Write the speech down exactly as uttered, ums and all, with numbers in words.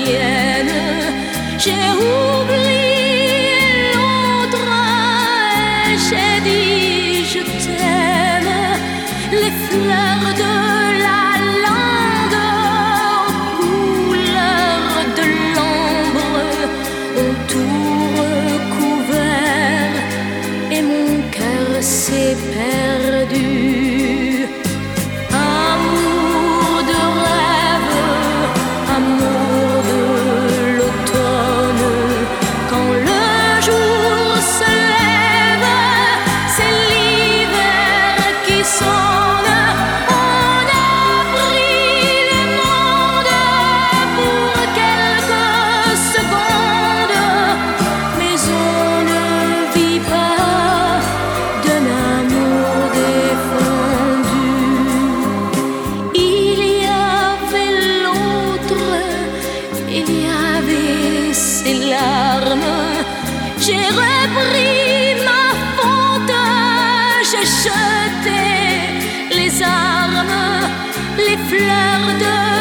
mienne. J'ai oublié l'autre et j'ai dit je t'aime. Les fleurs de la lande aux couleurs de l'ambre ont tout recouvert et mon cœur s'est perdu. Amour de rêve, amour de l'automne, quand le jour se lève, c'est l'hiver qui sonne. On a pris le monde pour quelques secondes, mais on ne vit pas d'un amour défendu. Il y avait l'autre, il y avait ses larmes. J'ai repris ma faute, j'ai jeté les armes, les fleurs de